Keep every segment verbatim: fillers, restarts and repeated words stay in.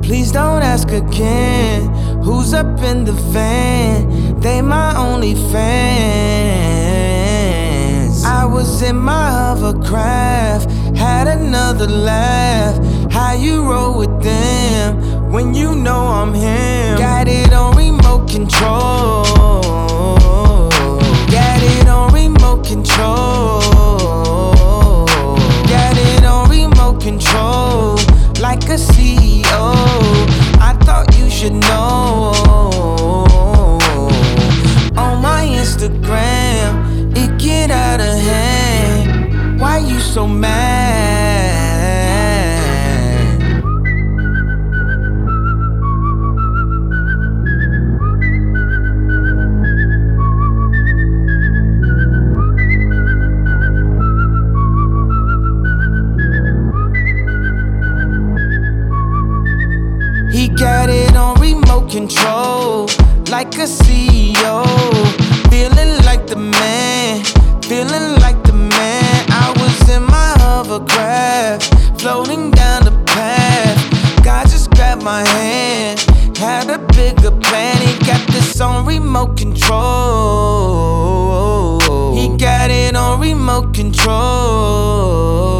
Please don't ask again. Who's up in the van? They my only fans. I was in my hovercraft, had another laugh. How you roll with them when you know I'm him? Got it on remote control. Got it on remote control. Got it on remote control. Like a C E O, I thought you should know. On my Instagram, it get out of hand. Why you so mad? He got it on remote control, like a C E O. Feeling like the man, feeling like the man. I was in my hovercraft, floating down the path. God just grabbed my hand, had a bigger plan. He got this on remote control. He got it on remote control.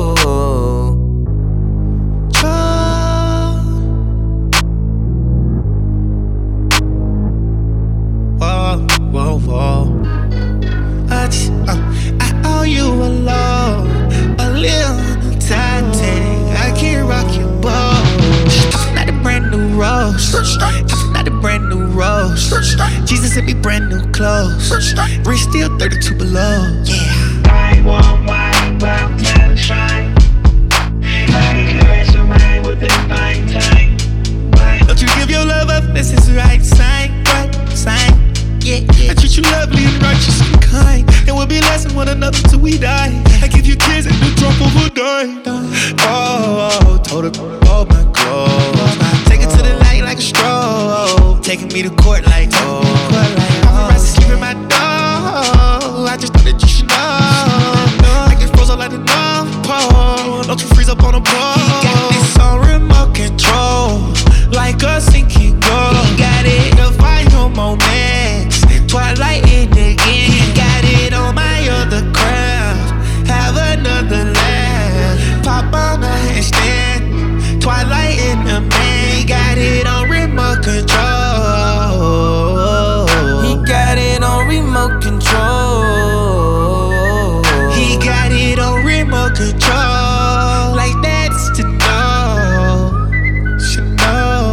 Whoa, whoa. I, just, uh, I owe you a love, a little Titanic. I can't rock your boat. I'm not a brand new rose. I'm not a brand new rose. Jesus sent me brand new clothes. Wrist still thirty-two below. Yeah. I want wine, but never shine. I caress your mind with a fine time. Don't you give your love up, this is the right sign, right sign. Yeah, yeah. I treat you lovely and righteous and kind, and we'll be less than one another till we die. I give you kids and the drop of a dime. Oh, told her all my clothes. Take it to the light like a stroll. Taking me to court like oh. Paparazzi sleep in my door. I just thought that you should know. I get froze up like the North Pole. Don't you freeze up on a pole. He got this on remote control, like a sinking goal. He got it to find no moments. Twilight in again. He got it on my other craft. Have another laugh. Pop on the handstand. Twilight in the man. He got it on remote control. He got it on remote control. He got it on remote control. Like that's to know. Should know.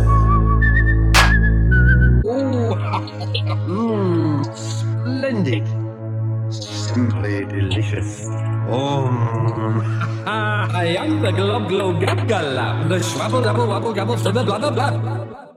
Mmm, splendid. Simply delicious. Oh, I am the glob glob gab gallop, the schwabble dabble wabble gabble, blah blah blah blah.